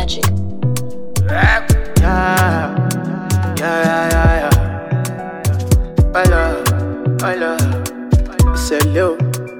Magic. Yeah. I love. It's a low.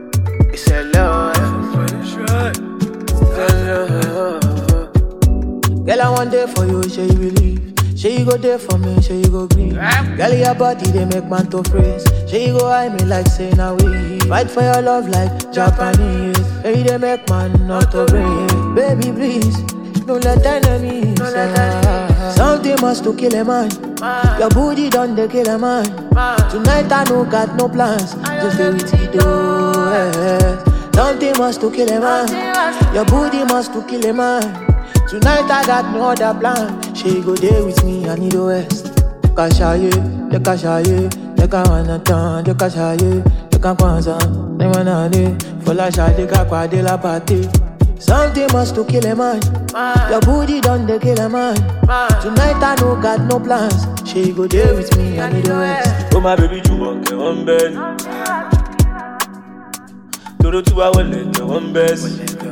Girl, I want there for you, say you believe. Say you go there for me, say you go green. Girl, your body, they make man to freeze. Say you go hide me like say now we fight for your love like Japanese. Hey, they make man not to break. Baby, please, don't let enemies something must to kill a man. Your booty done they kill a man. Tonight I no got no plans. Just stay with you, yes. Something must to kill a man. Your booty must to kill a man. Tonight I got no other plan. She go there with me, I need a west. Kashaye, the kashaye, the kawanatan, the kashaye, the kakwanza, the manane, for la shade, the kakwa de la party. Something must to kill a man. Your booty done they kill a man. Tonight I no got no plans. She go there with me, I need a west. Oh my baby, you walk one bed. Toro tu wa wole one bed.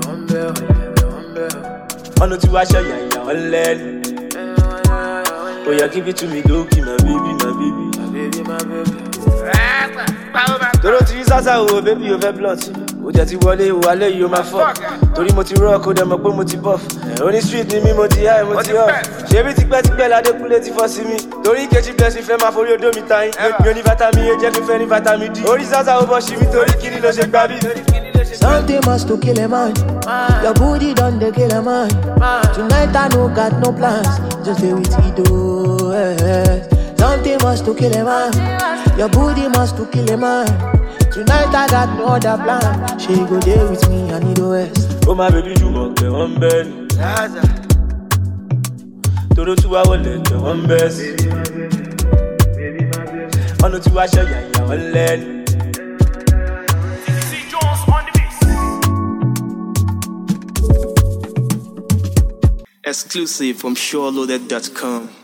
Ono ti wa show ya one leg. Oh yeah, give it to me, go keep my baby. Toro ti sasa o baby o fe blunt. O jẹ ti wọlé o alẹ́ yìí o máa fọ́. Torí mo ti rock o dẹ̀ mọ̀ pé mo ti buff. Oní street ni mi mo ti high mo ti off. Ṣebí tipẹ́tipẹ́ ládékúnlé ti fọ́ sí mi. Torí kejì blessing fẹ́ máa forí odó mi ta yín. Mi ò ní vitamin A jẹ́ kí n fẹ́ ní vitamin D. Orí sasa o bọ̀ sí mi torí kíni ló ṣe gbá bí. Something must to kill a man. Your booty done they kill a man. Tonight I no got no plans. Just stay with you, yes. Something must to kill a man. Your booty must to kill a man. Tonight I got no other plan. She go there with me, I need a west. Oh my baby, you walk one bed. Toro tu wa wole one bed. Ono ti wa show ya one leg. Exclusive from SureLoaded.com.